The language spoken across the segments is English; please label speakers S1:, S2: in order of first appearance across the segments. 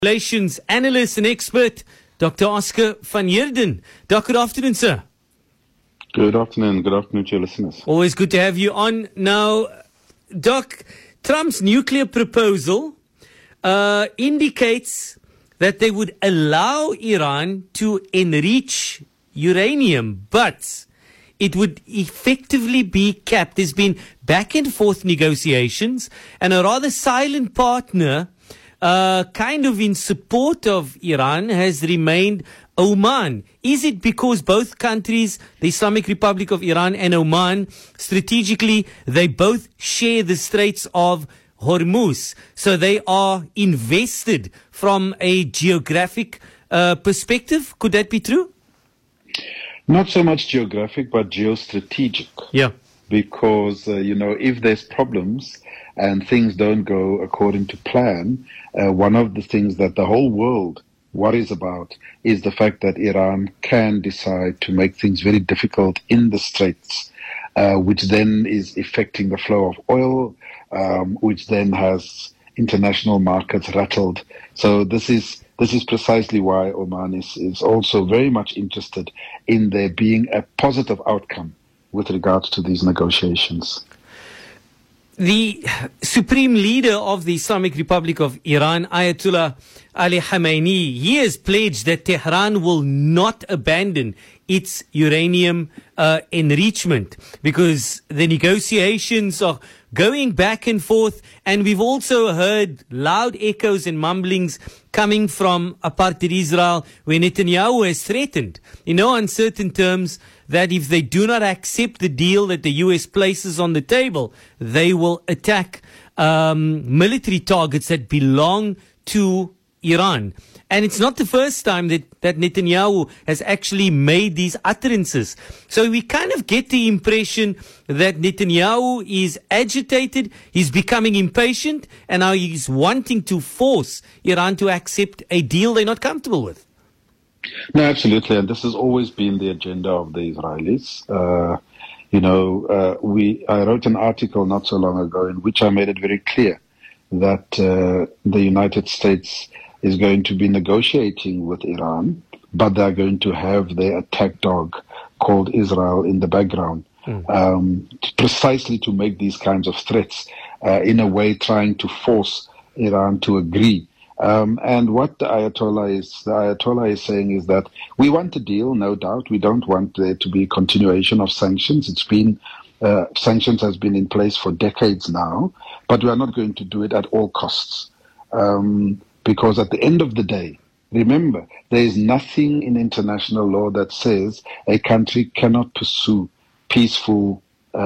S1: Relations analyst and expert, Dr. Oscar van Heerden. Doc, good afternoon, sir.
S2: Good afternoon. Good afternoon to your listeners.
S1: Always good to have you on. Now, Doc, Trump's nuclear proposal indicates that they would allow Iran to enrich uranium, but it would effectively be capped. There's been back and forth negotiations, and a rather silent partner kind of in support of Iran has remained Oman. Is it because both countries, the Islamic Republic of Iran and Oman, strategically, they both share the Straits of Hormuz? So they are invested from a geographic perspective. Could that be true?
S2: Not so much geographic, but geostrategic.
S1: Yeah.
S2: Because, if there's problems and things don't go according to plan, one of the things that the whole world worries about is the fact that Iran can decide to make things very difficult in the Straits, which then is affecting the flow of oil, which then has international markets rattled. So this is precisely why Oman is also very much interested in there being a positive outcome with regards to these negotiations.
S1: The supreme leader of the Islamic Republic of Iran, Ayatollah Ali Khamenei, he has pledged that Tehran will not abandon its uranium enrichment, because the negotiations are going back and forth, and we've also heard loud echoes and mumblings coming from apartheid Israel, where Netanyahu has threatened, in no uncertain terms, that if they do not accept the deal that the US places on the table, they will attack military targets that belong to Iran. And it's not the first time that Netanyahu has actually made these utterances. So we kind of get the impression that Netanyahu is agitated, he's becoming impatient, and now he's wanting to force Iran to accept a deal they're not comfortable with.
S2: No, absolutely. And this has always been the agenda of the Israelis. I wrote an article not so long ago in which I made it very clear that the United States is going to be negotiating with Iran, but they're going to have their attack dog called Israel in the background, precisely to make these kinds of threats, in a way trying to force Iran to agree. And what the Ayatollah is saying is that we want a deal, no doubt. We don't want there to be a continuation of sanctions. It's been sanctions has been in place for decades now, but we are not going to do it at all costs. Because at the end of the day, remember, there is nothing in international law that says a country cannot pursue peaceful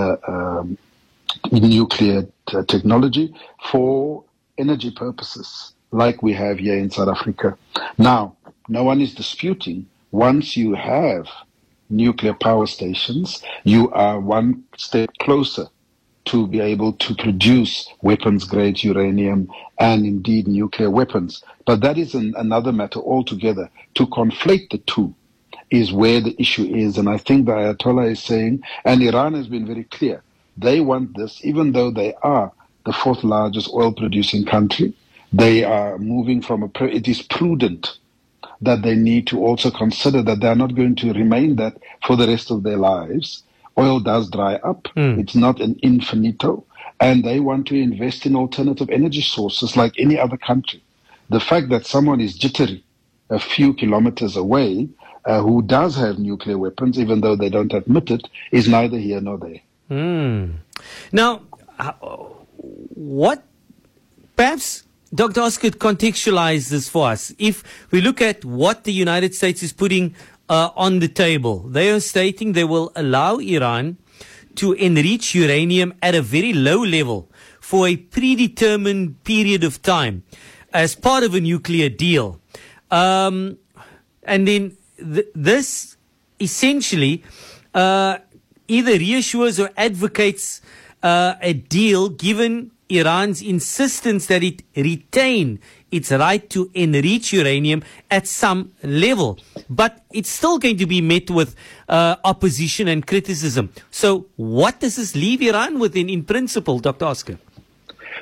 S2: nuclear technology for energy purposes, like we have here in South Africa. Now, no one is disputing, once you have nuclear power stations, you are one step closer to be able to produce weapons-grade uranium and indeed nuclear weapons. But that is another matter altogether. To conflate the two is where the issue is. And I think the Ayatollah is saying, and Iran has been very clear, they want this, even though they are the fourth largest oil-producing country. They are moving from it is prudent that they need to also consider that they are not going to remain that for the rest of their lives. Oil does dry up. It's not an infinito. And they want to invest in alternative energy sources like any other country. The fact that someone is jittery a few kilometers away, who does have nuclear weapons, even though they don't admit it, is neither here nor there.
S1: Now, what perhaps Dr. Oscar could contextualize this for us. If we look at what the United States is putting on the table, they are stating they will allow Iran to enrich uranium at a very low level for a predetermined period of time as part of a nuclear deal. And then this essentially either reassures or advocates a deal given Iran's insistence that it retain its right to enrich uranium at some level. But it's still going to be met with opposition and criticism. So what does this leave Iran with in principle, Dr. Oscar?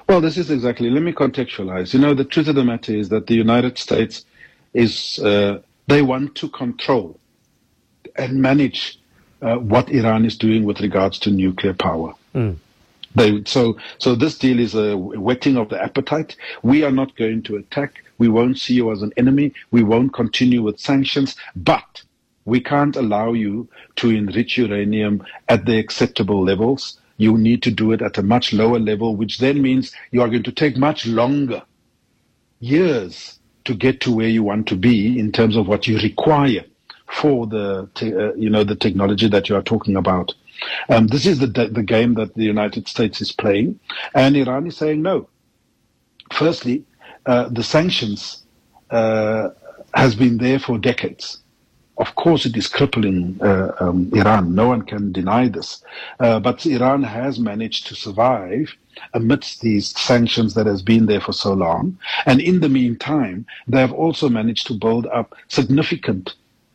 S2: Well, this is exactly. Let me contextualize. The truth of the matter is that the United States they want to control and manage what Iran is doing with regards to nuclear power. So this deal is a whetting of the appetite. We are not going to attack. We won't see you as an enemy. We won't continue with sanctions. But we can't allow you to enrich uranium at the acceptable levels. You need to do it at a much lower level, which then means you are going to take much longer, years, to get to where you want to be in terms of what you require for the technology that you are talking about. This is the game that the United States is playing, and Iran is saying no. Firstly, the sanctions has been there for decades. Of course, it is crippling Iran. No one can deny this. But Iran has managed to survive amidst these sanctions that has been there for so long. And in the meantime, they have also managed to build up significant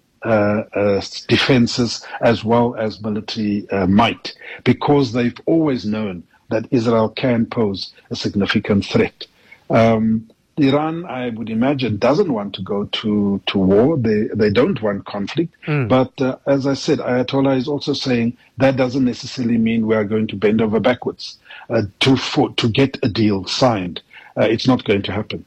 S2: defenses as well as military might, because they've always known that Israel can pose a significant threat. Iran, I would imagine, doesn't want to go to war. They don't want conflict. But as I said, Ayatollah is also saying that doesn't necessarily mean we are going to bend over backwards to get a deal signed. It's not going to happen.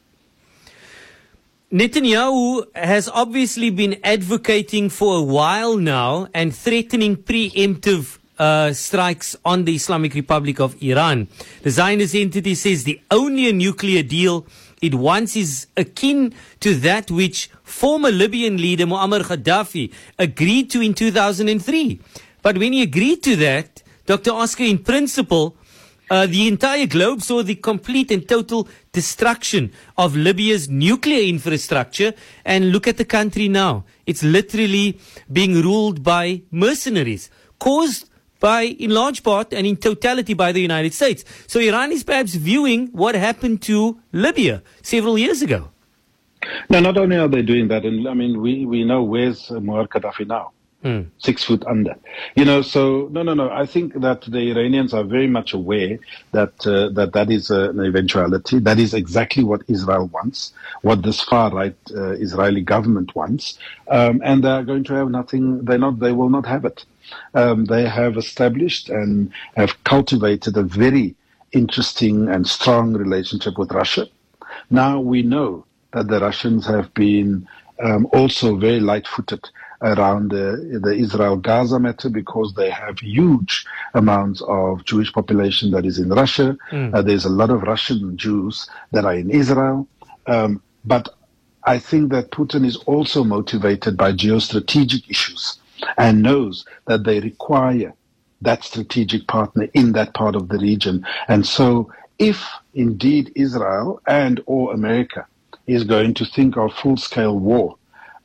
S1: Netanyahu has obviously been advocating for a while now and threatening preemptive strikes on the Islamic Republic of Iran. The Zionist entity says the only nuclear deal it wants is akin to that which former Libyan leader Muammar Gaddafi agreed to in 2003. But when he agreed to that, Dr. Oscar, in principle, the entire globe saw the complete and total destruction of Libya's nuclear infrastructure. And look at the country now. It's literally being ruled by mercenaries, caused by, in large part and in totality, by the United States. So Iran is perhaps viewing what happened to Libya several years ago.
S2: No, not only are they doing that, and I mean, we know where's Muammar Gaddafi now. 6 foot under. So no. I think that the Iranians are very much aware that that is an eventuality. That is exactly what Israel wants, what this far-right Israeli government wants. And they are going to have nothing, they will not have it. They have established and have cultivated a very interesting and strong relationship with Russia. Now we know that the Russians have been also very light-footed around the Israel-Gaza matter, because they have huge amounts of Jewish population that is in Russia. There's a lot of Russian Jews that are in Israel. But I think that Putin is also motivated by geostrategic issues and knows that they require that strategic partner in that part of the region. And so if indeed Israel and or America is going to think of full-scale war,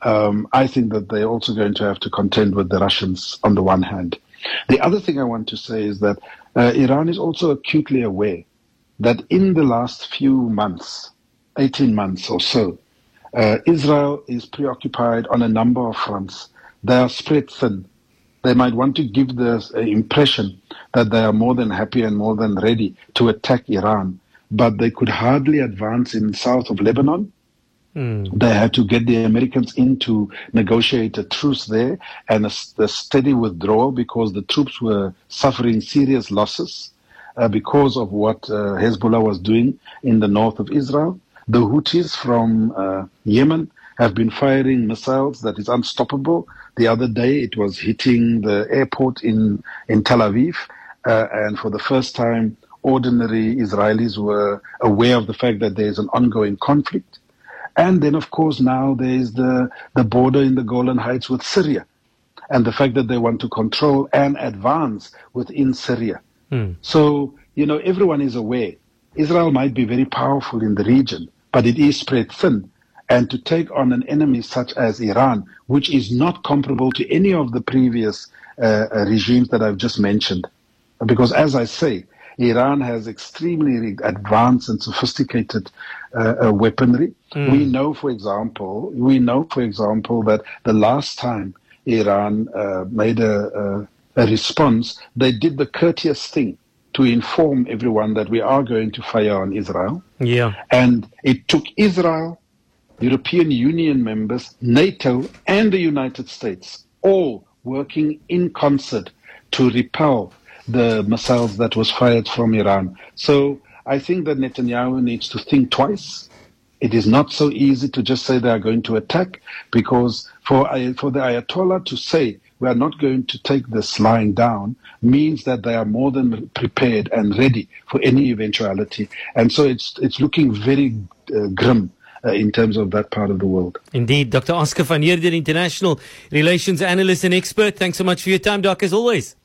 S2: I think that they're also going to have to contend with the Russians on the one hand. The other thing I want to say is that Iran is also acutely aware that in the last few months, 18 months or so, Israel is preoccupied on a number of fronts. They are spread thin. They might want to give the impression that they are more than happy and more than ready to attack Iran, but they could hardly advance in south of Lebanon. They had to get the Americans in to negotiate a truce there and a steady withdrawal, because the troops were suffering serious losses because of what Hezbollah was doing in the north of Israel. The Houthis from Yemen have been firing missiles that is unstoppable. The other day it was hitting the airport in Tel Aviv, and for the first time ordinary Israelis were aware of the fact that there is an ongoing conflict. And then, of course, now there is the border in the Golan Heights with Syria, and the fact that they want to control and advance within Syria. So, everyone is aware. Israel might be very powerful in the region, but it is spread thin. And to take on an enemy such as Iran, which is not comparable to any of the previous regimes that I've just mentioned, because as I say, Iran has extremely advanced and sophisticated weaponry. We know, for example, that the last time Iran made a response, they did the courteous thing to inform everyone that we are going to fire on Israel.
S1: Yeah.
S2: And it took Israel, European Union members, NATO, and the United States all working in concert to repel the missiles that was fired from Iran. So I think that Netanyahu needs to think twice. It is not so easy to just say they are going to attack, because for the Ayatollah to say we are not going to take this lying down means that they are more than prepared and ready for any eventuality. And so it's looking very grim in terms of that part of the world.
S1: Indeed. Dr. Oscar van Heerden, international relations analyst and expert. Thanks so much for your time, Doc, as always.